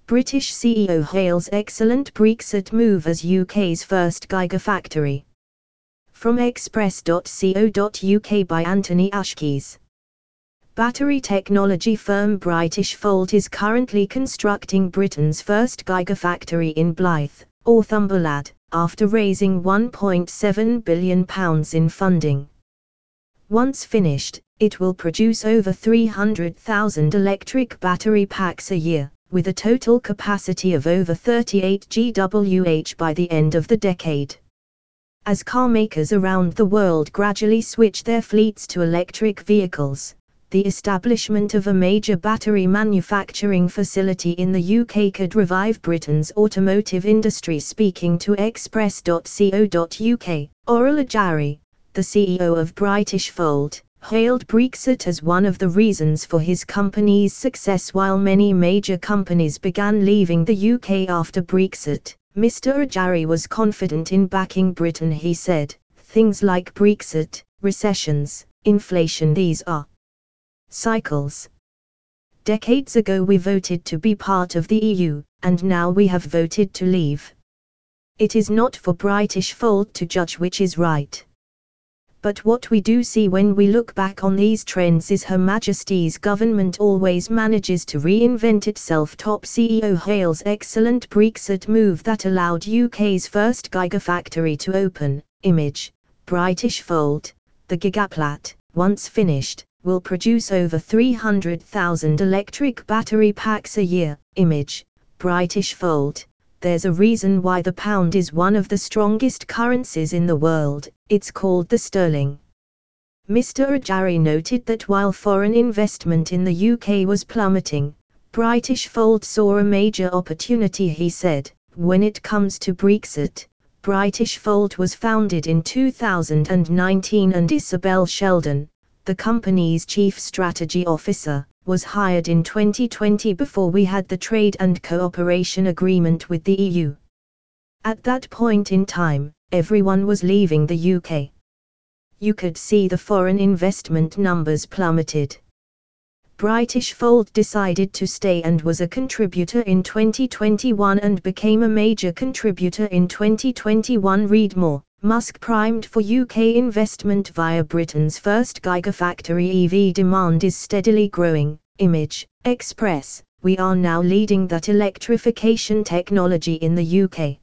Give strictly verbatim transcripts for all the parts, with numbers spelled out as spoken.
British C E O hails excellent Brexit move as U K's first gigafactory. From express dot co dot U K by Anthony Ashkeys. Battery technology firm Britishvolt is currently constructing Britain's first gigafactory in Blyth, Northumberland, after raising one point seven billion pounds in funding. Once finished, it will produce over three hundred thousand electric battery packs a year, with a total capacity of over thirty-eight gigawatts by the end of the decade. As car makers around the world gradually switch their fleets to electric vehicles, the establishment of a major battery manufacturing facility in the U K could revive Britain's automotive industry. Speaking to express dot co dot U K, Aurel Ajari, the C E O of Britishvolt, hailed Brexit as one of the reasons for his company's success. While many major companies began leaving the U K after Brexit, Mister Ajari was confident in backing Britain. He said, "Things like Brexit, recessions, inflation, these are cycles. Decades ago we voted to be part of the E U, and now we have voted to leave. It is not for Britishvolt to judge which is right. But what we do see when we look back on these trends is Her Majesty's government always manages to reinvent itself." Top C E O hails excellent Brexit move that allowed U K's first gigafactory to open. Image, Britishvolt, the gigaplant, once finished, will produce over three hundred thousand electric battery packs a year. Image, Britishvolt. There's a reason why the pound is one of the strongest currencies in the world, it's called the sterling. Mister Ajari noted that while foreign investment in the U K was plummeting, Britishvolt saw a major opportunity. He said, "When it comes to Brexit, Britishvolt was founded in two thousand nineteen and Isabel Sheldon, the company's chief strategy officer, was hired in twenty twenty before we had the trade and cooperation agreement with the E U. At that point in time, everyone was leaving the U K. You could see the foreign investment numbers plummeted. Britishvolt decided to stay and was a contributor in twenty twenty-one and became a major contributor in twenty twenty-one. Read more. Musk primed for U K investment via Britain's first gigafactory. E V demand is steadily growing. Image, Express. We are now leading that electrification technology in the U K.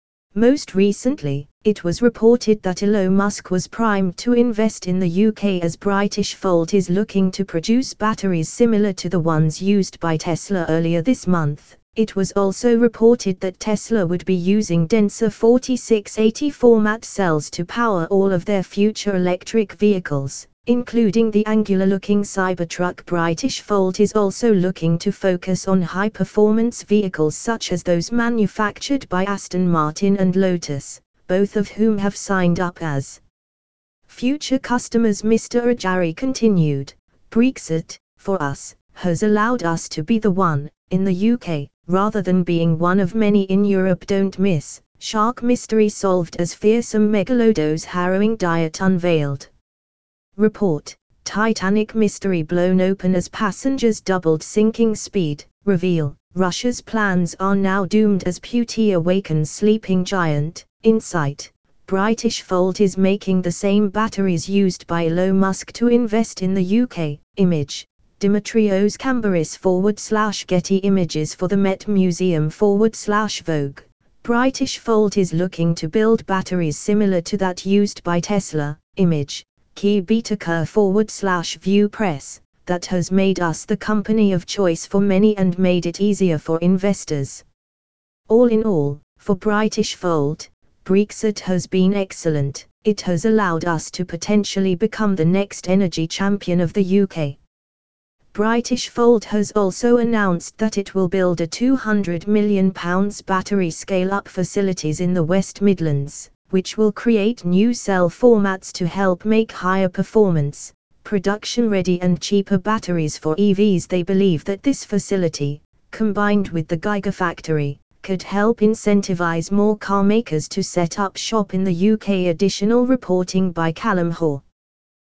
Most recently, it was reported that Elon Musk was primed to invest in the U K as Britishvolt is looking to produce batteries similar to the ones used by Tesla. Earlier this month, it was also reported that Tesla would be using denser forty-six eighty format cells to power all of their future electric vehicles, including the angular-looking Cybertruck. Britishvolt is also looking to focus on high-performance vehicles such as those manufactured by Aston Martin and Lotus, both of whom have signed up as future customers. Mister Ajari continued, "Brexit, for us, has allowed us to be the one, in the U K, rather than being one of many in Europe. Don't miss, shark mystery solved as fearsome megalodo's harrowing diet unveiled." Report, Titanic mystery blown open as passengers doubled sinking speed. Reveal, Russia's plans are now doomed as Putin awakens sleeping giant. Insight, Britishvolt is making the same batteries used by Elon Musk to invest in the U K. Image, Dimitrios Kambaris forward slash Getty Images for the Met Museum forward slash Vogue. Britishvolt is looking to build batteries similar to that used by Tesla. Image, Key Betaker forward slash View Press, that has made us the company of choice for many and made it easier for investors. All in all, for Britishvolt, Brexit has been excellent. It has allowed us to potentially become the next energy champion of the U K. Britishvolt has also announced that it will build a two hundred million pounds battery scale-up facilities in the West Midlands, which will create new cell formats to help make higher performance, production-ready and cheaper batteries for E Vs. They believe that this facility, combined with the Gigafactory, could help incentivize more car makers to set up shop in the U K. Additional reporting by Callum Hoare.